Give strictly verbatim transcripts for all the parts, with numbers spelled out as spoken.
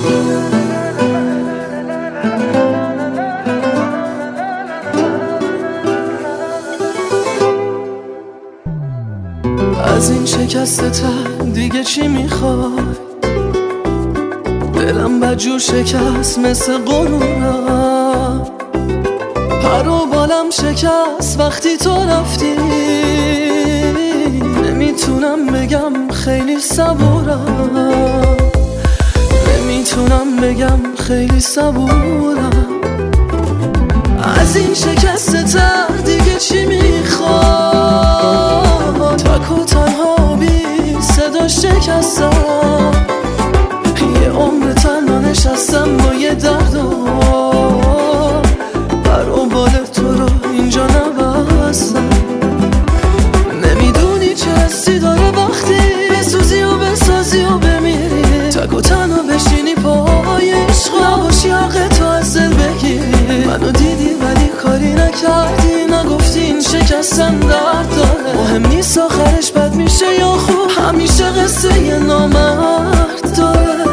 از این شکست تر دیگه چی میخوای؟ دلم بدجور شکست مثل قرورم، پر و بالم شکست وقتی تو رفتی. نمیتونم بگم خیلی صبورم، نمیتونم بگم خیلی صبورم. از این شکست تر دیگه چی میخوای؟ تک و تنها بی صدا شکستم، یه عمر تنها نشستم با یه درد و پر و بال تو رو اینجا نبستم. نمیدونی چه حسی داره وقتی بسوزی و بسازی و بمیری، تک و تنها بشینی پای عشق، نباشی حق تو از دل بگیری. منو دیدی ولی کاری نکردی، نگفتی این شکستم درد داره. مهم نیست آخرش بد میشه یا خوب، همیشه قصه یه نامرد داره.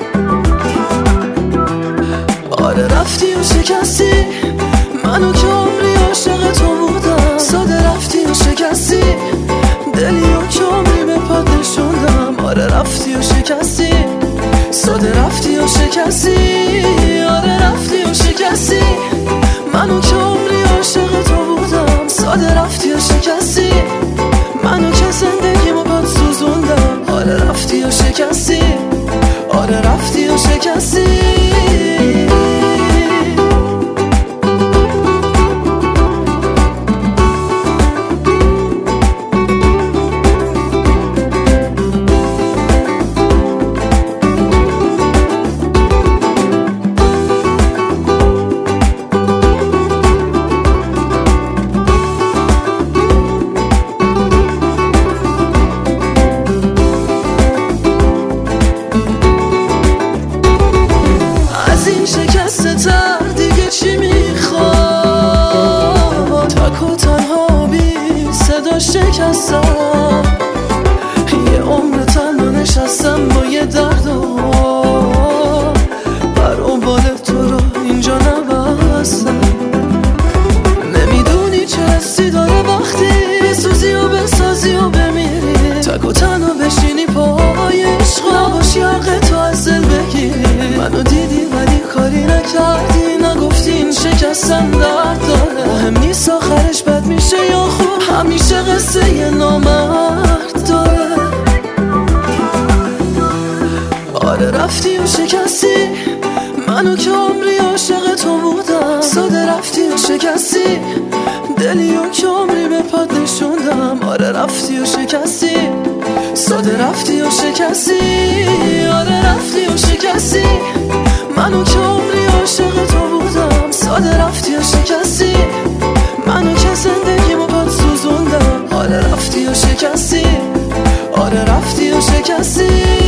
آره رفتی و شکستی منو که عمری عاشق تو بودم. ساده رفتی و شکستی دلی و که عمری به پات نشوندم. آره رفتی و شکستی، ساده رفتی و شکستی. آره رفتی و شکستی منو که عمری عاشق تو بودم. ساده رفتی و شکستی منو که زندگیمو باد سوزوندم. آره رفتی و شکستی، آره رفتی و شکستی. دیگه چی میخوای؟ تک و تنها بی صدا شکستم، یه عمر تنها نشستم با یه درد و پر و بال تو رو اینجا نبستم. نمیدونی چه حسی داره وقتی بسوزی و بسازی و بمیری، تک و تنها بشینی پای عشق، نباشی حق تو از دل بگیری. منو دیدی ولی کاری نکردی، نگفتی این شکستم درد داره. مهم نیست آخرش بد میشه یا خوب، همیشه قصه یه نامرد داره. آره رفتی و شکستی منو که عمری عاشق تو بودم. ساده رفتی و شکستی دلی و که عمری به پات نشوندم. آره رفتی و شکستی، ساده رفتی و شکستی. آره رفتی و شکستی منو که عمری عاشق تو بودم. ساده رفتی و شکستی منو که زندگیمو باد سوزوندم. آره رفتی و شکستی، آره رفتی و شکستی.